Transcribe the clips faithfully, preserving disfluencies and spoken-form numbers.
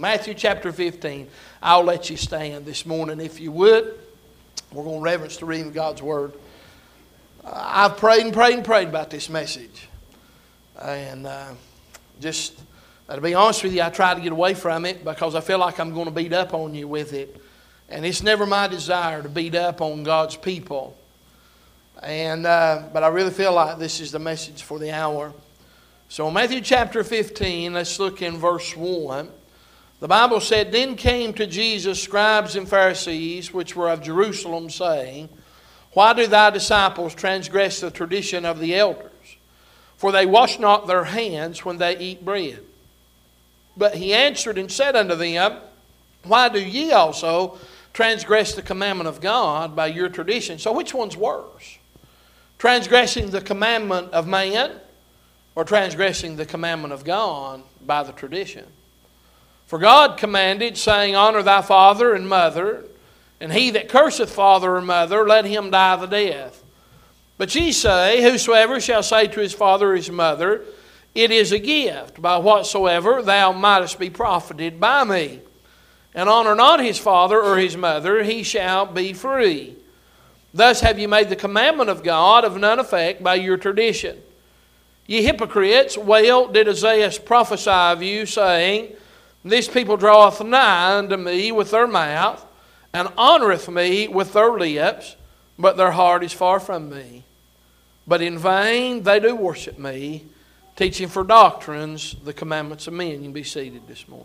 Matthew chapter fifteen. I'll let you stand this morning if you would. We're going to reverence the reading of God's Word. Uh, I've prayed and prayed and prayed about this message. And uh, just, uh, to be honest with you, I try to get away from it because I feel like I'm going to beat up on you with it. And it's never my desire to beat up on God's people. And uh, but I really feel like this is the message for the hour. So in Matthew chapter fifteen, let's look in verse one. The Bible said, Then came to Jesus scribes and Pharisees, which were of Jerusalem, saying, Why do thy disciples transgress the tradition of the elders? For they wash not their hands when they eat bread. But he answered and said unto them, Why do ye also transgress the commandment of God by your tradition? So which one's worse? Transgressing the commandment of man or transgressing the commandment of God by the tradition? For God commanded, saying, Honor thy father and mother, and he that curseth father or mother, let him die the death. But ye say, Whosoever shall say to his father or his mother, It is a gift, by whatsoever thou mightest be profited by me, and honor not his father or his mother, he shall be free. Thus have ye made the commandment of God of none effect by your tradition. Ye hypocrites, well did Isaiah prophesy of you, saying, This people draweth nigh unto me with their mouth, and honoreth me with their lips, but their heart is far from me. But in vain they do worship me, teaching for doctrines the commandments of men. You can be seated this morning.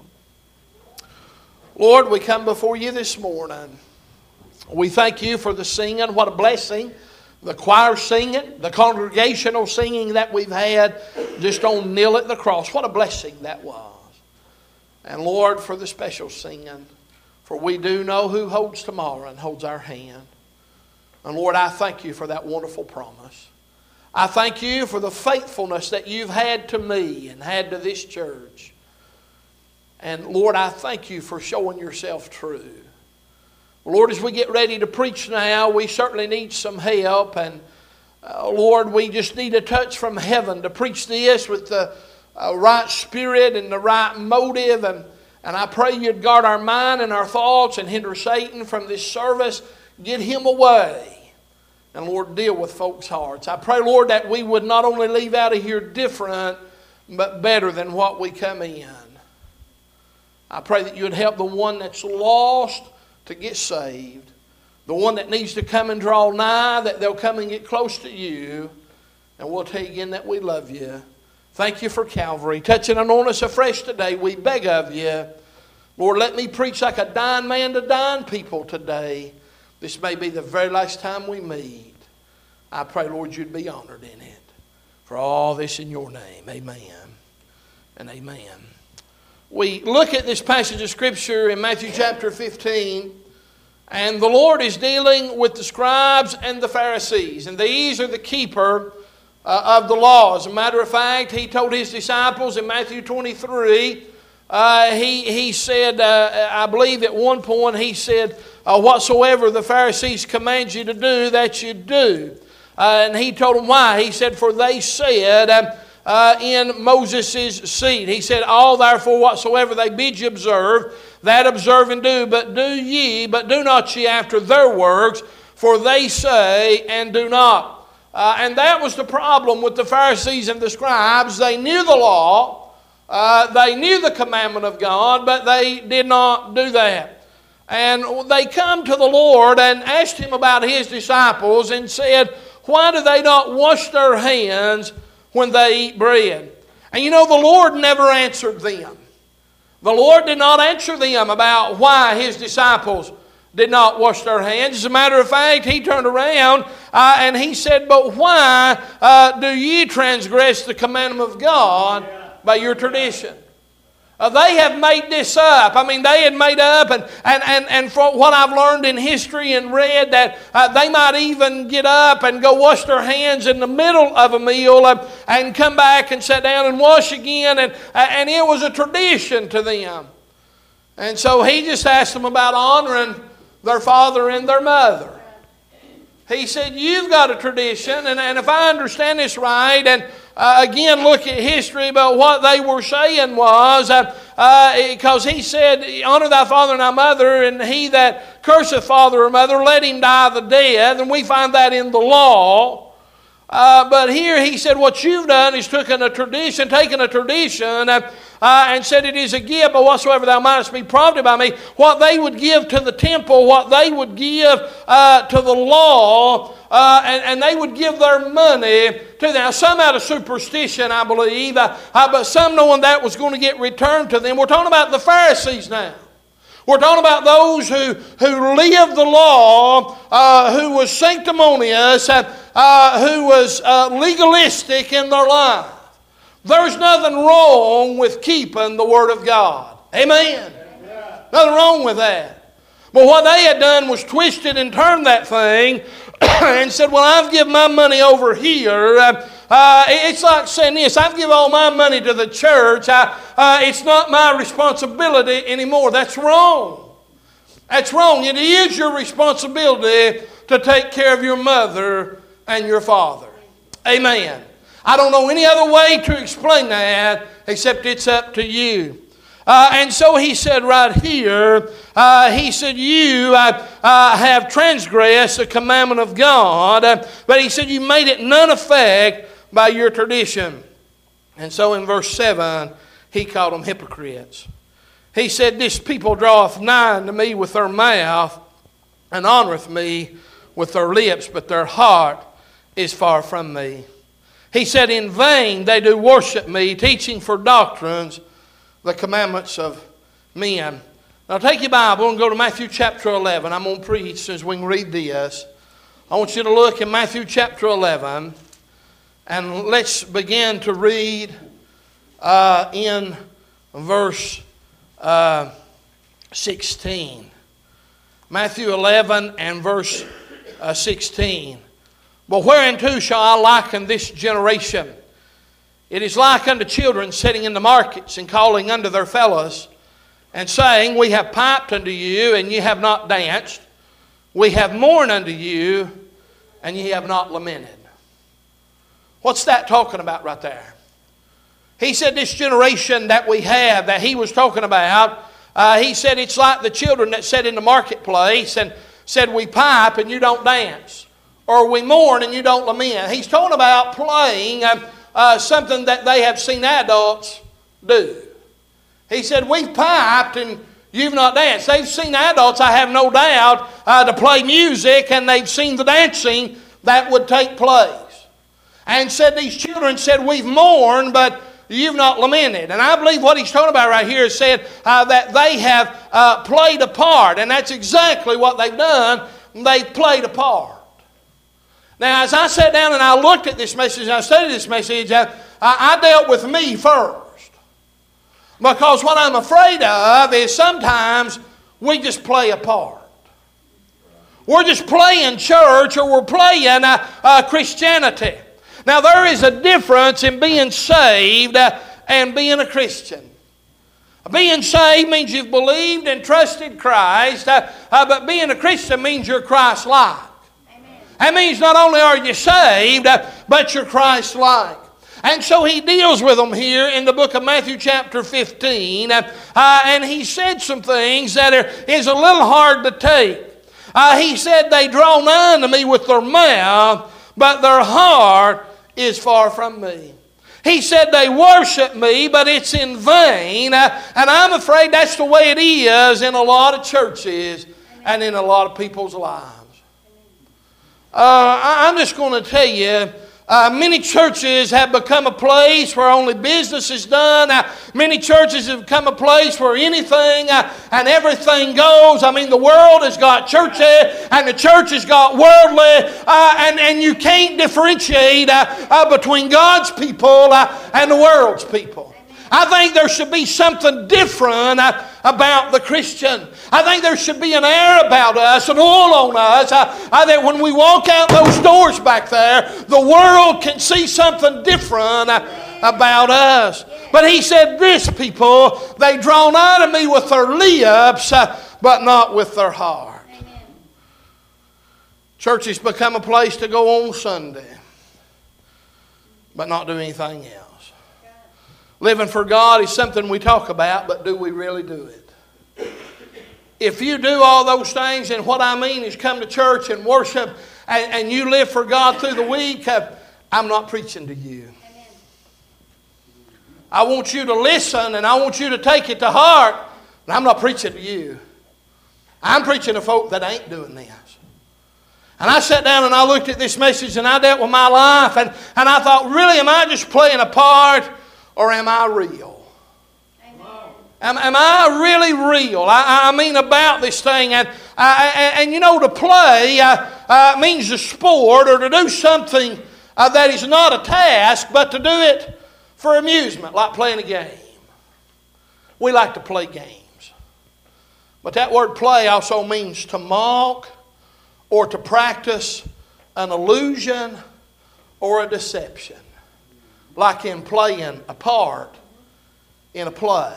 Lord, we come before you this morning. We thank you for the singing. What a blessing. The choir singing, the congregational singing that we've had just on Nail at the Cross. What a blessing that was. And Lord, for the special singing, for we do know who holds tomorrow and holds our hand. And Lord, I thank you for that wonderful promise. I thank you for the faithfulness that you've had to me and had to this church. And Lord, I thank you for showing yourself true. Lord, as we get ready to preach now, we certainly need some help. And uh, Lord, we just need a touch from heaven to preach this with the uh, right spirit and the right motive. And, and I pray you'd guard our mind and our thoughts and hinder Satan from this service. Get him away. And Lord, deal with folks' hearts. I pray, Lord, that we would not only leave out of here different, but better than what we come in. I pray that you would help the one that's lost to get saved. The one that needs to come and draw nigh, that they'll come and get close to you. And we'll tell you again that we love you. Thank you for Calvary. Touch and anoint us afresh today, we beg of you. Lord, let me preach like a dying man to dying people today. This may be the very last time we meet. I pray, Lord, you'd be honored in it. For all this in your name, amen and amen. We look at this passage of Scripture in Matthew chapter fifteen, and the Lord is dealing with the scribes and the Pharisees, and these are the keeper uh, of the law. As a matter of fact, he told his disciples in Matthew twenty-three, uh, he, he said, uh, I believe at one point he said, uh, whatsoever the Pharisees command you to do, that you do. Uh, and he told them why. He said, for they said... Um, Uh, in Moses' seat. He said, all therefore whatsoever they bid you observe, that observe and do. But do ye, but do not ye after their works, for they say and do not. Uh, and that was the problem with the Pharisees and the scribes. They knew the law. Uh, they knew the commandment of God, but they did not do that. And they come to the Lord and asked him about his disciples and said, why do they not wash their hands when they eat bread? And you know, the Lord never answered them. The Lord did not answer them about why his disciples did not wash their hands. As a matter of fact, he turned around uh, and he said, but why uh, do ye transgress the commandment of God by your tradition? Uh, they have made this up. I mean, they had made up, and, and, and, and from what I've learned in history and read, that uh, they might even get up and go wash their hands in the middle of a meal uh, and come back and sit down and wash again, and, uh, and it was a tradition to them. And so he just asked them about honoring their father and their mother. He said, you've got a tradition, and, and if I understand this right, and Uh, again, look at history, but what they were saying was uh, because uh, he said, honor thy father and thy mother, and he that curseth father or mother, let him die the death. And we find that in the law. Uh, but here he said, what you've done is taken a tradition, taken a tradition, uh, uh, and said it is a gift, but whatsoever thou mightest be profited by me. What they would give to the temple, what they would give uh, to the law, uh, and, and they would give their money to them. Now, some out of superstition, I believe, uh, uh, but some knowing that was going to get returned to them. We're talking about the Pharisees now. We're talking about those who, who lived the law, uh, who was sanctimonious, uh, uh, who was uh, legalistic in their life. There's nothing wrong with keeping the Word of God. Amen. Amen. Nothing wrong with that. But what they had done was twisted and turned that thing and said, well, I've given my money over here. Uh, Uh, it's like saying this, I've given all my money to the church. I, uh, it's not my responsibility anymore. That's wrong. That's wrong. It is your responsibility to take care of your mother and your father. Amen. I don't know any other way to explain that except it's up to you. Uh, and so he said right here, uh, he said, you uh, uh, have transgressed the commandment of God. Uh, but he said, you made it none effect by your tradition. And so in verse seven, he called them hypocrites. He said, this people draweth nigh unto me with their mouth, and honoreth me with their lips, but their heart is far from me. He said, in vain they do worship me, teaching for doctrines the commandments of men. Now take your Bible and go to Matthew chapter eleven. I'm going to preach as we can read this. I want you to look in Matthew chapter eleven. And let's begin to read uh, in verse uh, sixteen. Matthew eleven and verse uh, sixteen. But whereunto shall I liken this generation? It is like unto children sitting in the markets and calling unto their fellows, and saying, we have piped unto you, and ye have not danced. We have mourned unto you, and ye have not lamented. What's that talking about right there? He said this generation that we have, that he was talking about, uh, he said it's like the children that sat in the marketplace and said, we pipe and you don't dance. Or we mourn and you don't lament. He's talking about playing uh, uh, something that they have seen adults do. He said, we've piped and you've not danced. They've seen adults, I have no doubt, uh, to play music, and they've seen the dancing that would take place. And said these children said, we've mourned, but you've not lamented. And I believe what he's talking about right here is said uh, that they have uh, played a part. And that's exactly what they've done. They've played a part. Now, as I sat down and I looked at this message and I studied this message, I, I dealt with me first. Because what I'm afraid of is sometimes we just play a part. We're just playing church, or we're playing uh, uh, Christianity. Now, there is a difference in being saved uh, and being a Christian. Being saved means you've believed and trusted Christ, uh, uh, but being a Christian means you're Christ-like. Amen. That means not only are you saved, uh, but you're Christ-like. And so he deals with them here in the book of Matthew chapter fifteen, uh, uh, and he said some things that are, is a little hard to take. Uh, he said, they draw nigh unto me with their mouth, but their heart is far from me. He said they worship me, but it's in vain. Uh, and I'm afraid that's the way it is in a lot of churches and in a lot of people's lives. Uh, I'm just going to tell you, Uh, many churches have become a place where only business is done. Uh, many churches have become a place where anything uh, and everything goes. I mean, the world has got churches and the church has got worldly. Uh, and, and you can't differentiate uh, uh, between God's people uh, and the world's people. I think there should be something different uh, about the Christian. I think there should be an air about us, an oil on us, uh, uh, that when we walk out those doors back there, the world can see something different uh, about us. But he said, this people, they draw nigh to me with their lips, uh, but not with their heart. Amen. Church has become a place to go on Sunday, but not do anything else. Living for God is something we talk about, but do we really do it? If you do all those things, and what I mean is come to church and worship, and, and you live for God through the week, I'm not preaching to you. I want you to listen, and I want you to take it to heart, but I'm not preaching to you. I'm preaching to folk that ain't doing this. And I sat down and I looked at this message and I dealt with my life, and, and I thought, really, am I just playing a part, or am I real? Am, am I really real? I, I mean about this thing. And, uh, and, and you know, to play uh, uh, means to sport or to do something uh, that is not a task, but to do it for amusement, like playing a game. We like to play games. But that word play also means to mock or to practice an illusion or a deception. Like in playing a part in a play.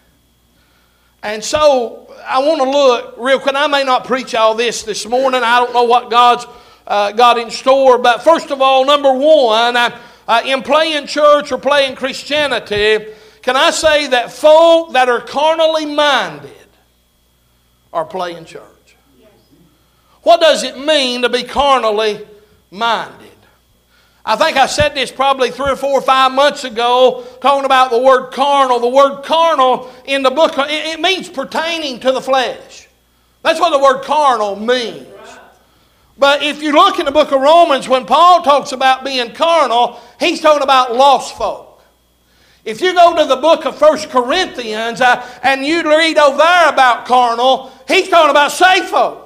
And so I want to look real quick. I may not preach all this this morning. I don't know what God's uh, got in store. But first of all, number one, uh, uh, in playing church or playing Christianity, can I say that folk that are carnally minded are playing church? Yes. What does it mean to be carnally minded? I think I said this probably three or four or five months ago, talking about the word carnal. The word carnal in the book, it, it means pertaining to the flesh. That's what the word carnal means. But if you look in the book of Romans, when Paul talks about being carnal, he's talking about lost folk. If you go to the book of First Corinthians uh, and you read over there about carnal, he's talking about saved folk.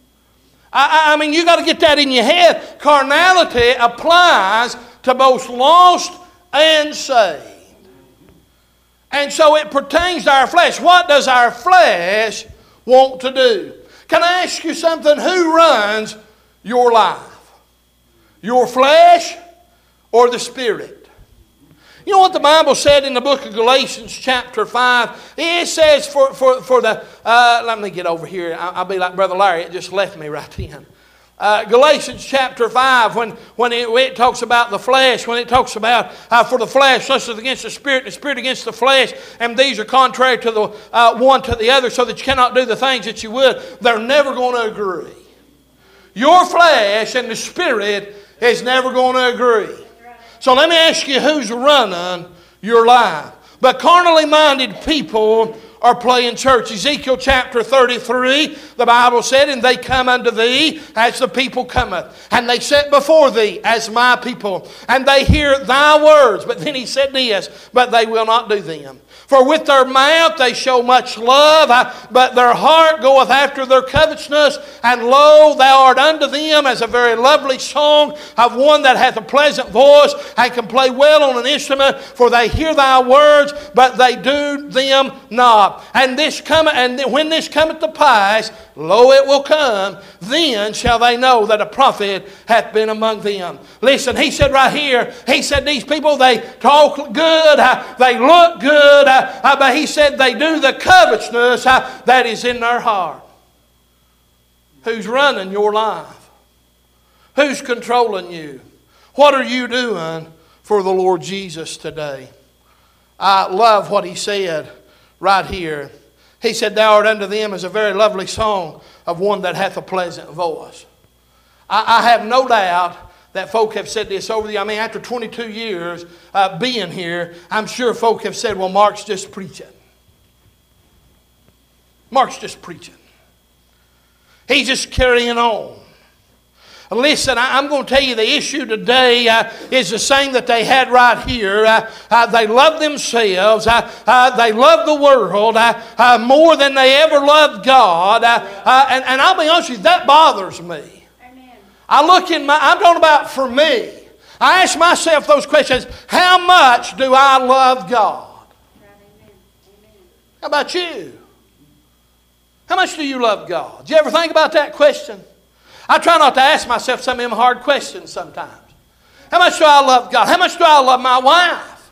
I, I mean, you got to get that in your head. Carnality applies to both lost and saved. And so it pertains to our flesh. What does our flesh want to do? Can I ask you something? Who runs your life? Your flesh or the Spirit? You know what the Bible said in the book of Galatians chapter five? It says for, for, for the... Uh, let me get over here. I'll, I'll be like Brother Larry. It just left me right then. Uh, Galatians chapter five, when, when it, it talks about the flesh, when it talks about uh, for the flesh, lust is against the Spirit, and the Spirit against the flesh, and these are contrary to the uh, one to the other, so that you cannot do the things that you would. They're never going to agree. Your flesh and the Spirit is never going to agree. So let me ask you, who's running your life? But carnally minded people are playing church. Ezekiel chapter thirty-three, the Bible said, and they come unto thee as the people cometh, and they sit before thee as my people, and they hear thy words. But then he said this, but they will not do them. For with their mouth they show much love, but their heart goeth after their covetousness. And lo, thou art unto them as a very lovely song of one that hath a pleasant voice and can play well on an instrument. For they hear thy words, but they do them not. And this come, and when this cometh to pass, lo, it will come, then shall they know that a prophet hath been among them. Listen, he said right here, he said these people, they talk good, uh, they look good, uh, uh, but he said they do the covetousness uh, that is in their heart. Who's running your life? Who's controlling you? What are you doing for the Lord Jesus today? I love what he said right here. He said, thou art unto them as a very lovely song of one that hath a pleasant voice. I, I have no doubt that folk have said this over the, I mean, after twenty-two years uh, being here, I'm sure folk have said, well, Mark's just preaching. Mark's just preaching. He's just carrying on. Listen, I'm going to tell you the issue today uh, is the same that they had right here. Uh, uh, they love themselves. Uh, uh, they love the world uh, uh, more than they ever loved God. Uh, uh, and, and I'll be honest with you, that bothers me. Amen. I look in my, I'm talking about for me. I ask myself those questions. How much do I love God? Amen. How about you? How much do you love God? Do you ever think about that question? I try not to ask myself some of them hard questions sometimes. How much do I love God? How much do I love my wife?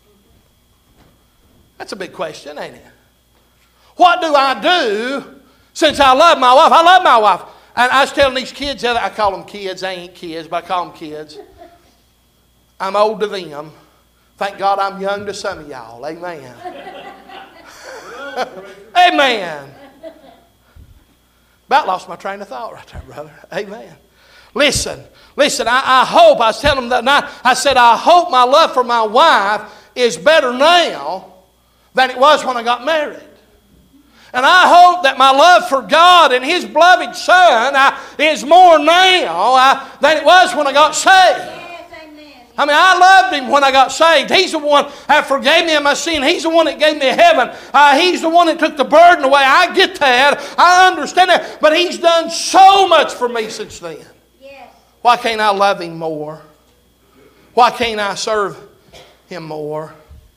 That's a big question, ain't it? What do I do since I love my wife? I love my wife. And I was telling these kids, I call them kids, they ain't kids, but I call them kids. I'm old to them, Thank God I'm young to some of y'all. Amen. Amen. About lost my train of thought right there, brother. Amen. Listen, listen, I, I hope, I was telling them that night, I said, I hope my love for my wife is better now than it was when I got married. And I hope that my love for God and His beloved Son uh, is more now uh, than it was when I got saved. I mean, I loved Him when I got saved. He's the one that forgave me of my sin. He's the one that gave me heaven. Uh, he's the one that took the burden away. I get that. I understand that. But He's done so much for me since then. Yes. Why can't I love Him more? Why can't I serve Him more?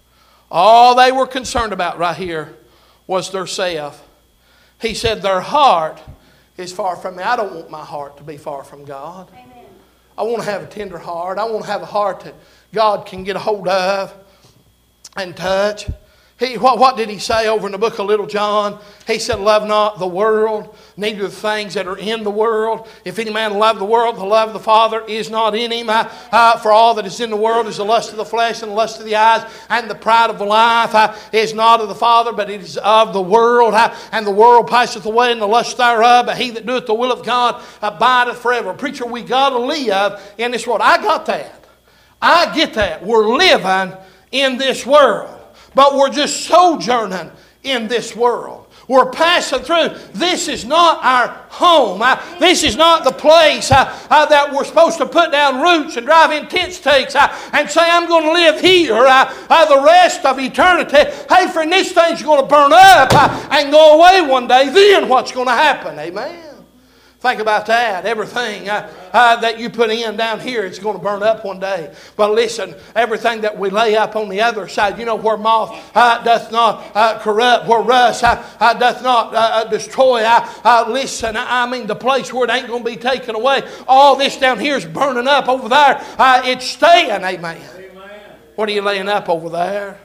All they were concerned about right here was their self. He said, their heart is far from me. I don't want my heart to be far from God. Amen. I want to have a tender heart. I want to have a heart that God can get a hold of and touch. He, what, what did He say over in the book of Little John? He said, love not the world, neither the things that are in the world. If any man love the world, the love of the Father is not in him. Uh, uh, for all that is in the world is the lust of the flesh and the lust of the eyes and the pride of life uh, is not of the Father, but it is of the world. Uh, and the world passeth away and the lust thereof, but he that doeth the will of God abideth forever. Preacher, we got to live in this world. I got that. I get that. We're living in this world. But we're just sojourning in this world. We're passing through. This is not our home. Uh, this is not the place uh, uh, that we're supposed to put down roots and drive in tent stakes uh, and say, I'm going to live here uh, uh, the rest of eternity. Hey, friend, this thing's going to burn up uh, and go away one day. Then what's going to happen? Amen. Think about that. Everything uh, uh, that you put in down here is going to burn up one day. But listen, everything that we lay up on the other side, you know, where moth uh, doth not uh, corrupt, where rust uh, uh, doth not uh, destroy. Uh, uh, listen, I mean the place where it ain't going to be taken away. All this down here is burning up. Over there, uh, it's staying. Amen. Amen. What are you laying up over there?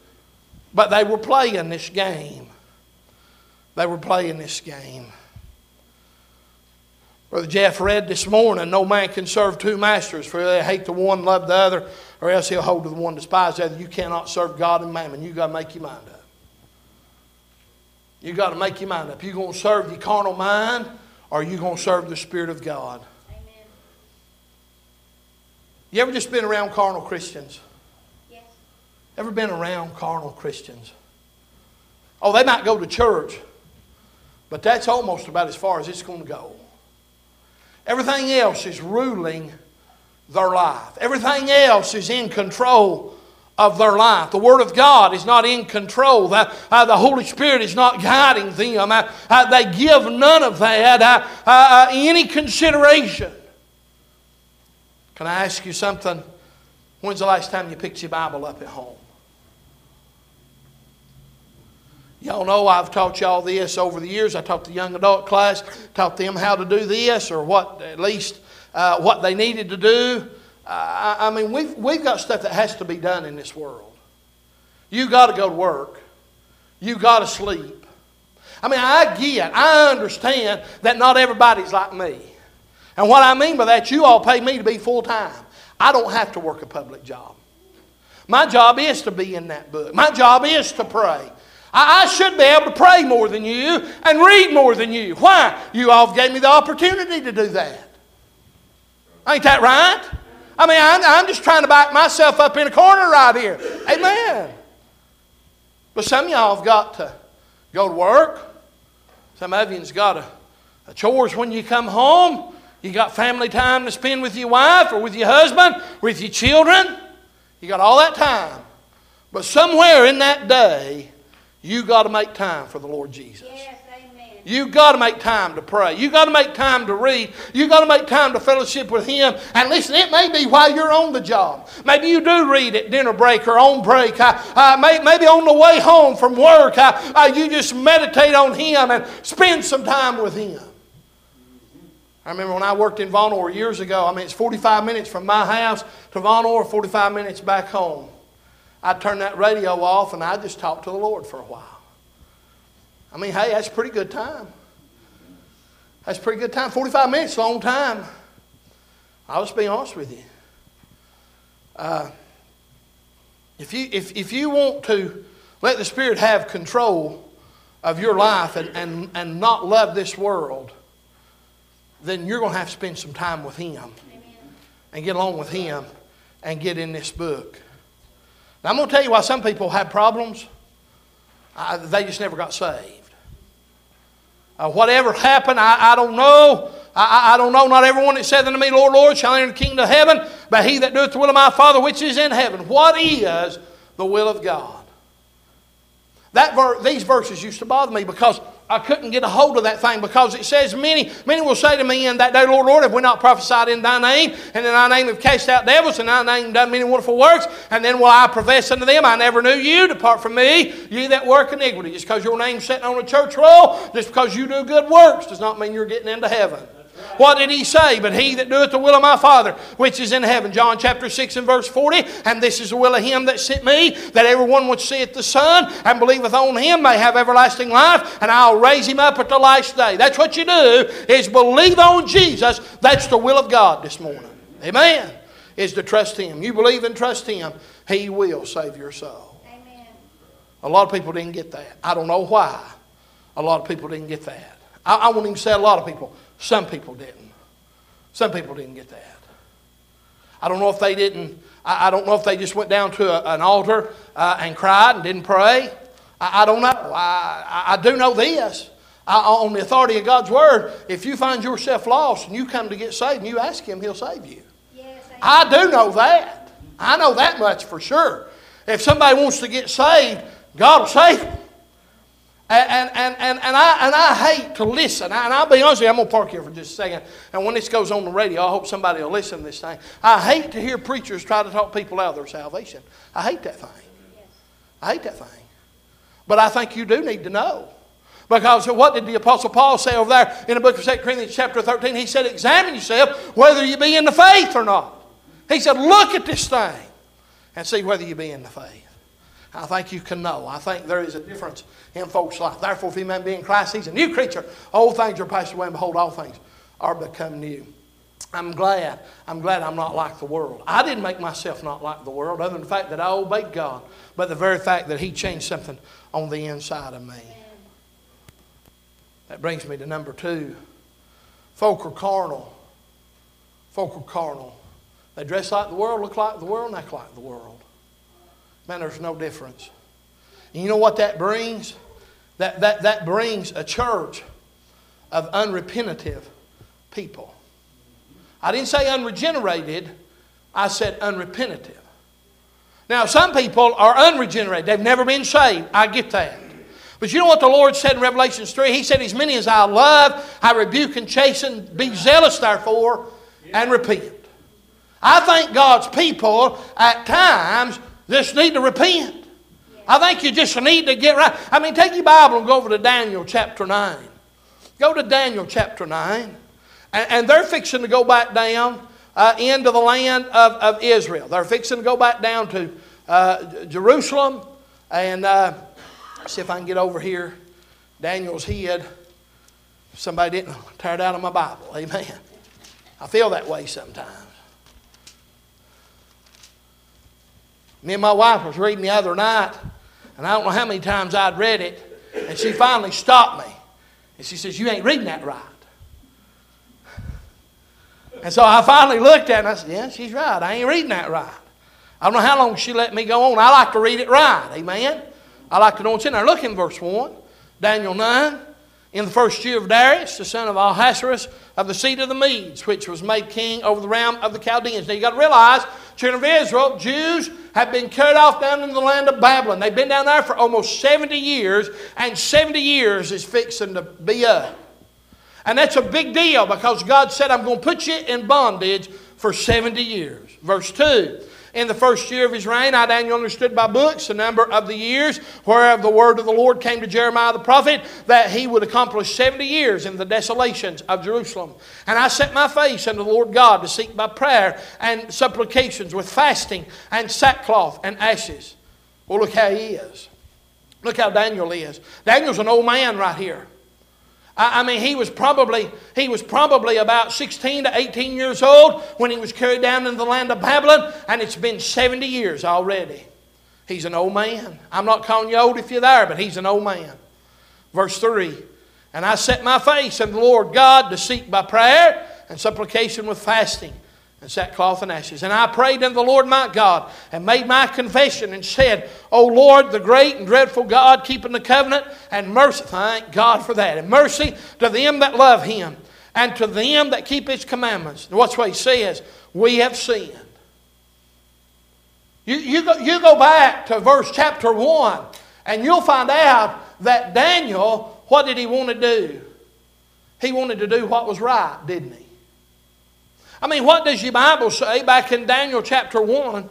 But they were playing this game. They were playing this game. Brother Jeff read this morning, no man can serve two masters, for they hate the one, love the other, or else he'll hold to the one, despise the other. You cannot serve God and mammon. You've got to make your mind up. You've got to make your mind up. You're going to serve your carnal mind, or you're going to serve the Spirit of God. Amen. You ever just been around carnal Christians? Yes. Ever been around carnal Christians? Oh, they might go to church, but that's almost about as far as it's going to go. Everything else is ruling their life. Everything else is in control of their life. The Word of God is not in control. The, uh, the Holy Spirit is not guiding them. Uh, uh, they give none of that uh, uh, any consideration. Can I ask you something? When's the last time you picked your Bible up at home? Y'all know I've taught y'all this over the years. I taught the young adult class, taught them how to do this, or what at least uh, what they needed to do. Uh, I, I mean, we've we've got stuff that has to be done in this world. You got to go to work. You got to sleep. I mean, I get, I understand that not everybody's like me, and what I mean by that, you all pay me to be full time. I don't have to work a public job. My job is to be in that book. My job is to pray. I should be able to pray more than you and read more than you. Why? You all gave me the opportunity to do that. Ain't that right? I mean, I'm, I'm just trying to back myself up in a corner right here. Amen. But some of y'all have got to go to work. Some of you's got a, a chores when you come home. You got family time to spend with your wife or with your husband, with your children. You got all that time. But somewhere in that day, you got to make time for the Lord Jesus. Yes, amen. You got to make time to pray. You got to make time to read. You got to make time to fellowship with Him. And listen, it may be while you're on the job. Maybe you do read at dinner break or on break. Uh, uh, may, maybe on the way home from work, uh, uh, you just meditate on Him and spend some time with Him. I remember when I worked in Von Orr years ago. I mean, it's forty-five minutes from my house to Von Orr, forty-five minutes back home. I'd turn that radio off and I'd just talk to the Lord for a while. I mean, hey, that's a pretty good time. That's a pretty good time. forty-five minutes is a long time. I'll just be honest with you. Uh, If you, if, if you want to let the Spirit have control of your life and, and, and not love this world, then you're going to have to spend some time with Him. Amen. And get along with Him and get in this book. Now, I'm going to tell you why some people have problems. Uh, they just never got saved. Uh, whatever happened, I, I don't know. I, I don't know. Not everyone that saith unto me, Lord, Lord, shall enter the kingdom of heaven, but he that doeth the will of my Father which is in heaven. What is the will of God? That ver- these verses used to bother me because I couldn't get a hold of that thing, because it says, many, many will say to me in that day, Lord, Lord, have we not prophesied in thy name? And in thy name have cast out devils, and in thy name done many wonderful works. And then will I profess unto them, I never knew you. Depart from me, ye that work iniquity. Just because your name's sitting on a church roll, just because you do good works, does not mean you're getting into heaven. What did he say? But he that doeth the will of my Father which is in heaven. John chapter six and verse forty. And this is the will of him that sent me, that everyone which seeth the Son and believeth on him may have everlasting life, and I'll raise him up at the last day. That's what you do, is believe on Jesus. That's the will of God this morning. Amen. Is to trust him. You believe and trust him, he will save your soul. Amen. A lot of people didn't get that. I don't know why. A lot of people didn't get that. I, I won't even say a lot of people. Some people didn't. Some people didn't get that. I don't know if they didn't. I, I don't know if they just went down to a, an altar uh, and cried and didn't pray. I, I don't know. I, I, I do know this. I, on the authority of God's Word, if you find yourself lost and you come to get saved and you ask Him, He'll save you. Yes, I do know that. I know that much for sure. If somebody wants to get saved, God will save them. And, and, and, and, I, and I hate to listen. And I'll be honest with you, I'm going to park here for just a second. And when this goes on the radio, I hope somebody will listen to this thing. I hate to hear preachers try to talk people out of their salvation. I hate that thing. I hate that thing. But I think you do need to know. Because what did the Apostle Paul say over there in the book of Second Corinthians chapter thirteen? He said, examine yourself whether you be in the faith or not. He said, look at this thing and see whether you be in the faith. I think you can know. I think there is a difference in folks' life. Therefore, if any man be in Christ, he's a new creature. Old things are passed away, and behold, all things are become new. I'm glad. I'm glad I'm not like the world. I didn't make myself not like the world, other than the fact that I obeyed God, but the very fact that He changed something on the inside of me. That brings me to number two. Folk are carnal. Folk are carnal. They dress like the world, look like the world, and act like the world. Man, there's no difference. And you know what that brings? That, that, that brings a church of unrepentive people. I didn't say unregenerated. I said unrepentive. Now, some people are unregenerated. They've never been saved. I get that. But you know what the Lord said in Revelation three? He said, as many as I love, I rebuke and chasten. Be zealous, therefore, and repent. I think God's people at times just need to repent. I think you just need to get right. I mean, take your Bible and go over to Daniel chapter nine. Go to Daniel chapter nine. And, and they're fixing to go back down uh, into the land of, of Israel. They're fixing to go back down to uh, Jerusalem. And uh, see if I can get over here. Daniel's hid. Somebody didn't tear it out of my Bible. Amen. I feel that way sometimes. Me and my wife was reading the other night, and I don't know how many times I'd read it, and she finally stopped me. And she says, you ain't reading that right. And so I finally looked at it, and I said, yeah, she's right. I ain't reading that right. I don't know how long she let me go on. I like to read it right. Amen. I like to know what's in there. Look in verse one. Daniel nine. In the first year of Darius, the son of Ahasuerus, of the seed of the Medes, which was made king over the realm of the Chaldeans. Now you've got to realize, children of Israel, Jews have been carried off down into the land of Babylon. They've been down there for almost seventy years, and seventy years is fixing to be up. And that's a big deal, because God said, I'm going to put you in bondage for seventy years. Verse two. In the first year of his reign, I, Daniel, understood by books the number of the years whereof the word of the Lord came to Jeremiah the prophet, that he would accomplish seventy years in the desolations of Jerusalem. And I set my face unto the Lord God to seek by prayer and supplications with fasting and sackcloth and ashes. Well, look how he is. Look how Daniel is. Daniel's an old man right here. I mean, he was probably he was probably about sixteen to eighteen years old when he was carried down into the land of Babylon, and it's been seventy years already. He's an old man. I'm not calling you old if you're there, but he's an old man. Verse three. And I set my face unto the Lord God to seek by prayer and supplication with fasting and sackcloth and ashes. And I prayed unto the Lord my God and made my confession and said, O Lord, the great and dreadful God, keeping the covenant and mercy. Thank God for that. And mercy to them that love Him and to them that keep His commandments. And what's what He says? We have sinned. You, you, go, you go back to verse chapter one and you'll find out that Daniel, what did he want to do? He wanted to do what was right, didn't he? I mean, what does your Bible say back in Daniel chapter one?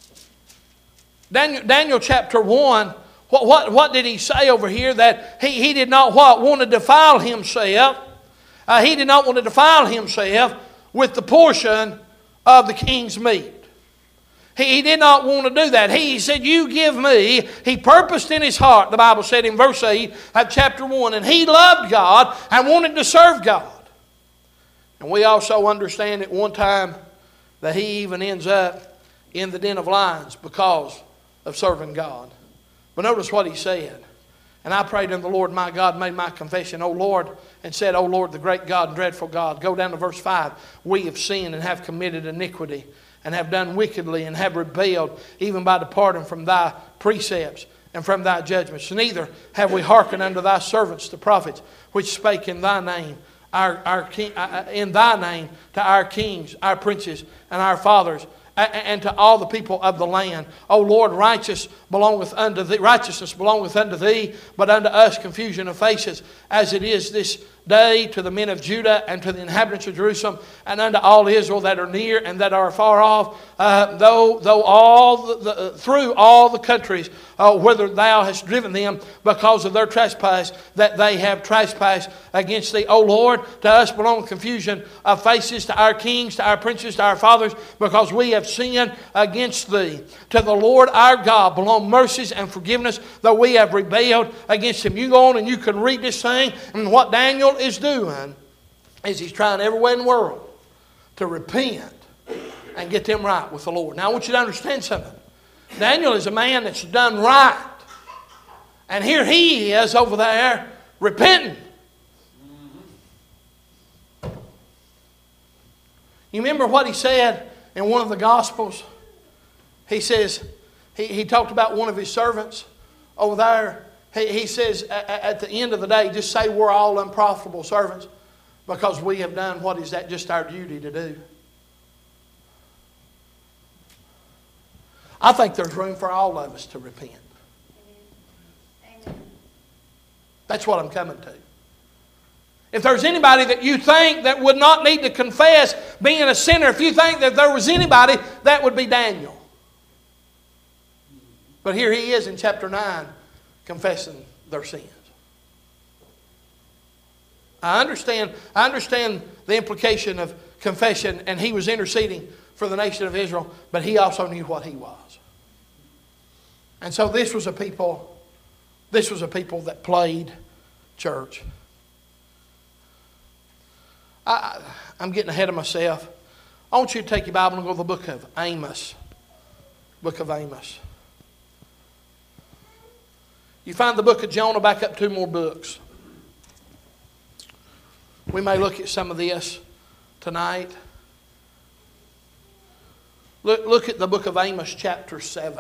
Daniel, Daniel chapter one, what, what, what did he say over here? That he, he did not what? Want to defile himself. Uh, he did not want to defile himself with the portion of the king's meat. He, he did not want to do that. He, he said, you give me. He purposed in his heart, the Bible said in verse eight of chapter one, and he loved God and wanted to serve God. And we also understand at one time that he even ends up in the den of lions because of serving God. But notice what he said. And I prayed unto the Lord my God, made my confession, O Lord, and said, O Lord, the great God and dreadful God. Go down to verse five. We have sinned and have committed iniquity and have done wickedly and have rebelled, even by departing from thy precepts and from thy judgments. Neither have we hearkened unto thy servants, the prophets, which spake in thy name, our, our king, uh, in thy name, to our kings, our princes, and our fathers, and to all the people of the land. O Lord, righteous belongeth unto thee, righteousness belongeth unto thee, but unto us confusion of faces, as it is this day to the men of Judah and to the inhabitants of Jerusalem, and unto all Israel that are near and that are far off, uh, though though all the, the, uh, through all the countries uh, whither thou hast driven them, because of their trespass that they have trespassed against thee. O Lord, to us belong confusion of faces, to our kings, to our princes, to our fathers, because we have sinned against thee. To the Lord our God belong mercies and forgiveness, though we have rebelled against Him. You go on and you can read this thing, and what Daniel is doing is he's trying everywhere in the world to repent and get them right with the Lord. Now I want you to understand something. Daniel is a man that's done right. And here he is over there repenting. You remember what he said in one of the Gospels? He says, he, he talked about one of his servants over there. He, he says at, at the end of the day, just say we're all unprofitable servants because we have done what is that just our duty to do. I think there's room for all of us to repent. Amen. That's what I'm coming to. If there's anybody that you think that would not need to confess being a sinner, if you think that there was anybody, that would be Daniel. But here he is in chapter nine confessing their sins. I understand, I understand the implication of confession, and he was interceding for the nation of Israel, but he also knew what he was. And so this was a people, this was a people that played church. I, I'm getting ahead of myself. I want you to take your Bible and go to the book of Amos. Book of Amos. You find the book of Jonah, back up two more books. We may look at some of this tonight. Look, look at the book of Amos chapter seven.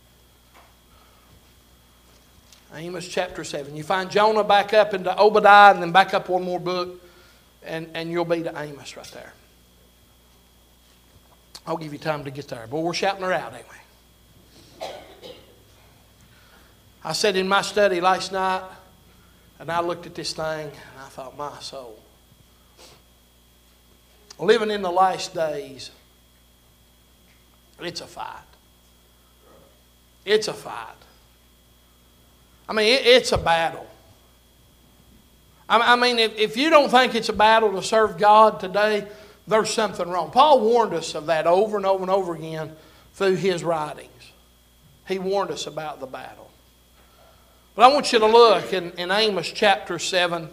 Amos chapter seven. You find Jonah back up into Obadiah and then back up one more book and, and you'll be to Amos right there. I'll give you time to get there. But we're shouting her out, ain't we? I sat in my study last night and I looked at this thing and I thought, my soul. Living in the last days, it's a fight. It's a fight. I mean, it, it's a battle. I, I mean, if, if you don't think it's a battle to serve God today, there's something wrong. Paul warned us of that over and over and over again through his writings. He warned us about the battle. But I want you to look in, in Amos chapter seven.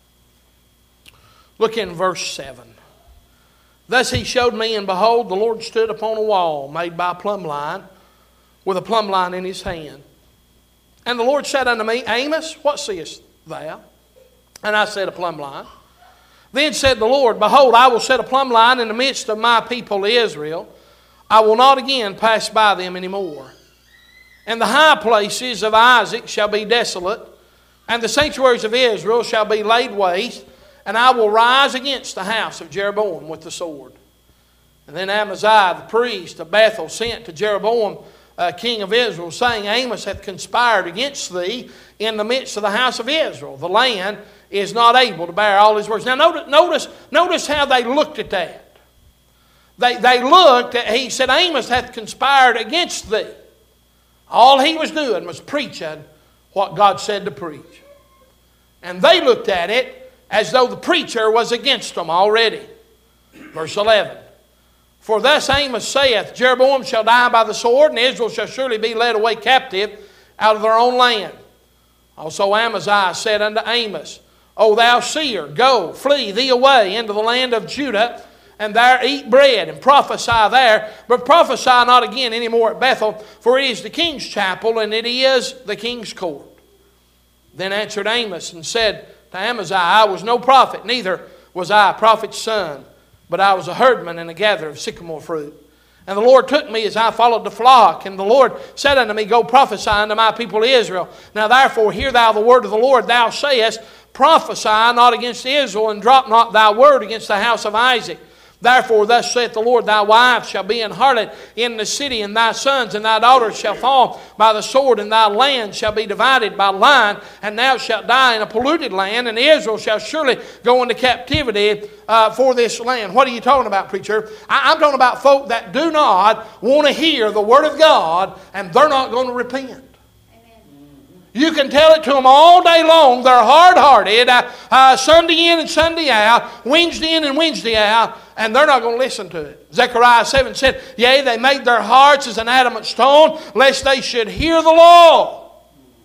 Look in verse seven. Thus he showed me, and behold, the Lord stood upon a wall made by plumb line, with a plumb line in his hand. And the Lord said unto me, Amos, what seest thou? And I said, a plumb line. Then said the Lord, Behold, I will set a plumb line in the midst of my people Israel. I will not again pass by them any more. And the high places of Isaac shall be desolate, and the sanctuaries of Israel shall be laid waste, and I will rise against the house of Jeroboam with the sword. And then Amaziah the priest of Bethel sent to Jeroboam, uh, king of Israel, saying, Amos hath conspired against thee in the midst of the house of Israel. The land is not able to bear all his words. Now notice, notice, notice how they looked at that. They, they looked at, he said, Amos hath conspired against thee. All he was doing was preaching what God said to preach. And they looked at it as though the preacher was against them already. Verse eleven. For thus Amos saith, Jeroboam shall die by the sword, and Israel shall surely be led away captive out of their own land. Also Amaziah said unto Amos, O thou seer, go, flee thee away into the land of Judah, and there eat bread, and prophesy there, but prophesy not again any more at Bethel, for it is the king's chapel, and it is the king's court. Then answered Amos and said to Amaziah, I was no prophet, neither was I a prophet's son, but I was a herdman and a gatherer of sycamore fruit. And the Lord took me as I followed the flock. And the Lord said unto me, Go prophesy unto my people Israel. Now therefore hear thou the word of the Lord. Thou sayest, Prophesy not against Israel, and drop not thy word against the house of Isaac. Therefore thus saith the Lord, Thy wife shall be an harlot in the city, and thy sons and thy daughters shall fall by the sword, and thy land shall be divided by line, and thou shalt die in a polluted land, and Israel shall surely go into captivity uh, for this land. What are you talking about, preacher? I, I'm talking about folk that do not want to hear the word of God, and they're not going to repent. You can tell it to them all day long. They're hard-hearted, uh, uh, Sunday in and Sunday out, Wednesday in and Wednesday out, and they're not going to listen to it. Zechariah seven said, Yea, they made their hearts as an adamant stone, lest they should hear the law.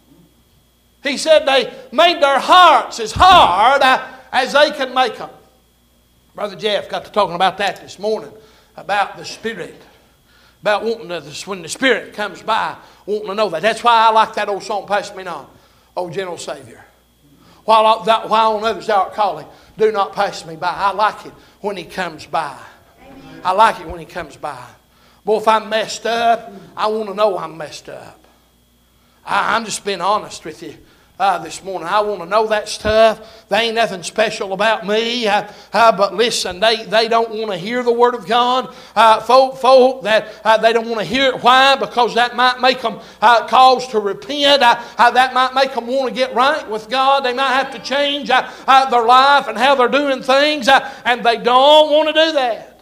He said they made their hearts as hard uh, as they could make them. Brother Jeff got to talking about that this morning, about the Spirit. About wanting to, when the Spirit comes by, wanting to know that. That's why I like that old song, Pass Me Not, O Gentle Savior. While, while on others thou art calling, do not pass me by. I like it when He comes by. Amen. I like it when He comes by. Boy, if I'm messed up, I want to know I'm messed up. I, I'm just being honest with you. Uh, this morning. I want to know that stuff. There ain't nothing special about me. Uh, uh, but listen, they, they don't want to hear the Word of God. Uh, folk, folk that uh, they don't want to hear it. Why? Because that might make them uh, cause to repent. Uh, uh, that might make them want to get right with God. They might have to change uh, uh, their life and how they're doing things. Uh, and they don't want to do that.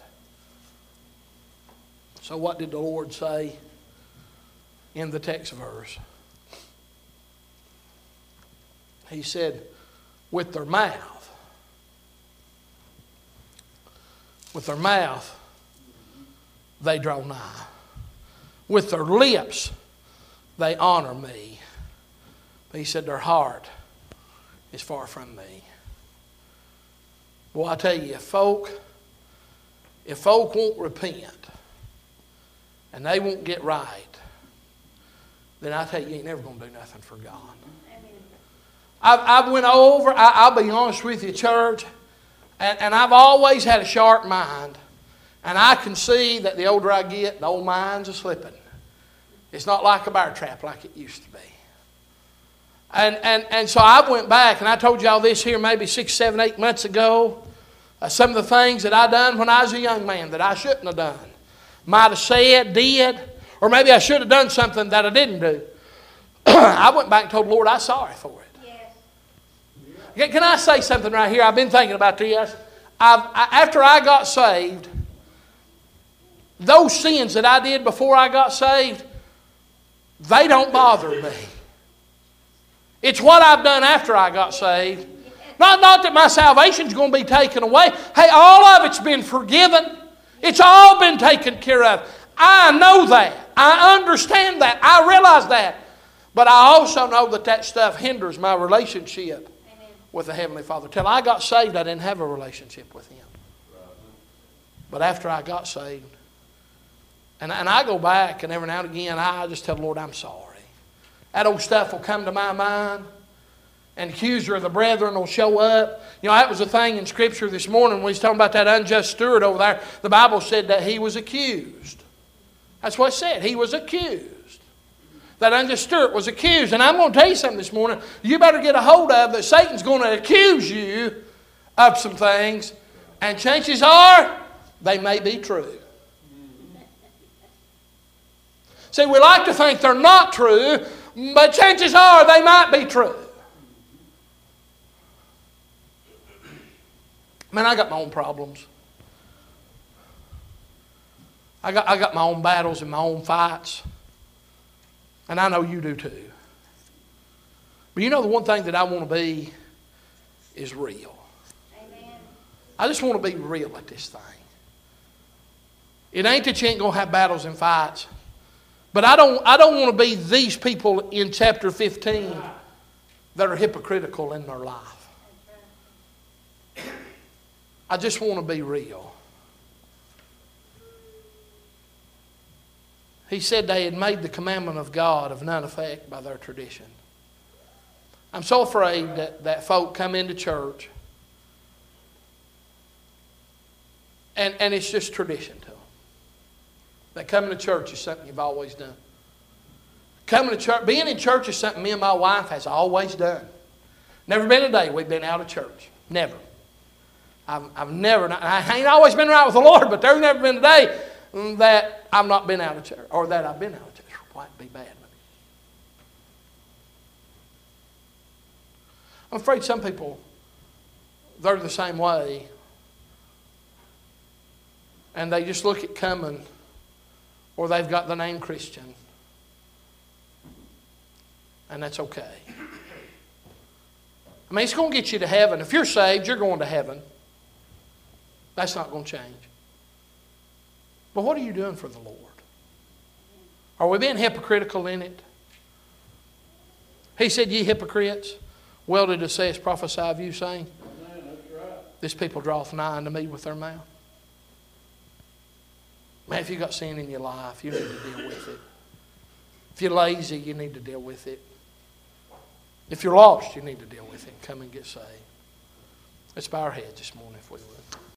So what did the Lord say in the text verse? He said, with their mouth, with their mouth, they draw nigh. With their lips, they honor me. But he said, their heart is far from me. Well, I tell you, if folk, if folk won't repent, and they won't get right, then I tell you, you ain't never going to do nothing for God. I've, I've went over, I, I'll be honest with you, church, and, and I've always had a sharp mind. And I can see that the older I get, the old mind's a slipping. It's not like a bear trap like it used to be. And, and, and so I went back, and I told y'all this here maybe six, seven, eight months ago. Uh, some of the things that I done when I was a young man that I shouldn't have done. Might have said, did, or maybe I should have done something that I didn't do. I went back and told the Lord I was sorry for it. Can I say something right here? I've been thinking about this. I've, I, after I got saved, those sins that I did before I got saved, they don't bother me. It's what I've done after I got saved. Not, not that my salvation's going to be taken away. Hey, all of it's been forgiven. It's all been taken care of. I know that. I understand that. I realize that. But I also know that that stuff hinders my relationship with the Heavenly Father. Till I got saved, I didn't have a relationship with Him. But after I got saved, And, and I go back, and every now and again, I just tell the Lord, I'm sorry. That old stuff will come to my mind. And the accuser of the brethren will show up. You know, that was a thing in Scripture this morning when we was talking about that unjust steward over there. The Bible said that he was accused. That's what it said. He was accused. That unjust steward was accused. And I'm going to tell you something this morning. You better get a hold of that Satan's going to accuse you of some things. And chances are, they may be true. See, we like to think they're not true, but chances are they might be true. Man, I got my own problems. I got, I got my own battles and my own fights. And I know you do too. But you know the one thing that I want to be is real. Amen. I just want to be real at this thing. It ain't that you ain't going to have battles and fights. But I don't, I don't want to be these people in chapter fifteen that are hypocritical in their life. I just want to be real. He said they had made the commandment of God of none effect by their tradition. I'm so afraid that, that folk come into church and, and it's just tradition to them. That coming to church is something you've always done. Coming to church, being in church is something me and my wife has always done. Never been a day we've been out of church. Never. I've, I've never, I ain't always been right with the Lord, but there's never been a day that I've not been out of church, or that I've been out of church. Might be bad. I'm afraid some people, they're the same way, and they just look at coming, or they've got the name Christian, and that's okay. I mean, it's going to get you to heaven. If you're saved, you're going to heaven. That's not going to change. But what are you doing for the Lord? Are we being hypocritical in it? He said, ye hypocrites, well did Esaias prophesy of you, saying, Amen, that's right. This people draweth nigh unto me with their mouth. Man, if you've got sin in your life, you need to deal with it. If you're lazy, you need to deal with it. If you're lost, you need to deal with it and come and get saved. Let's bow our heads this morning if we would.